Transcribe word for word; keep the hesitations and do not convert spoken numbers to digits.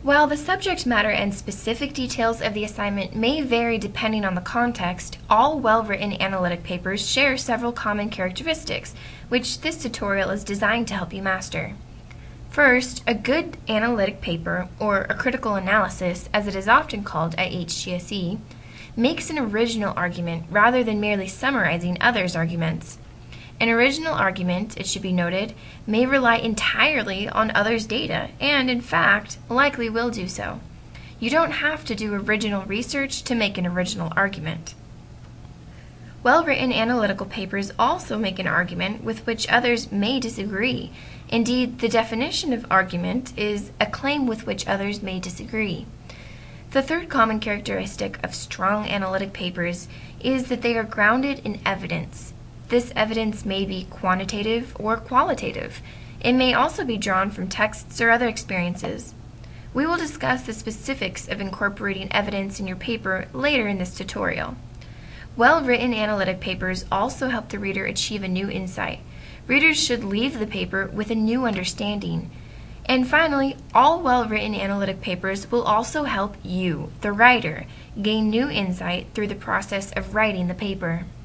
While the subject matter and specific details of the assignment may vary depending on the context, all well-written analytic papers share several common characteristics, which this tutorial is designed to help you master. First, a good analytic paper, or a critical analysis, as it is often called at H G S E, makes an original argument rather than merely summarizing others' arguments. An original argument, it should be noted, may rely entirely on others' data, and in fact, likely will do so. You don't have to do original research to make an original argument. Well-written analytical papers also make an argument with which others may disagree. Indeed, the definition of argument is a claim with which others may disagree. The third common characteristic of strong analytic papers is that they are grounded in evidence. This evidence may be quantitative or qualitative. It may also be drawn from texts or other experiences. We will discuss the specifics of incorporating evidence in your paper later in this tutorial. Well-written analytic papers also help the reader achieve a new insight. Readers should leave the paper with a new understanding. And finally, all well-written analytic papers will also help you, the writer, gain new insight through the process of writing the paper.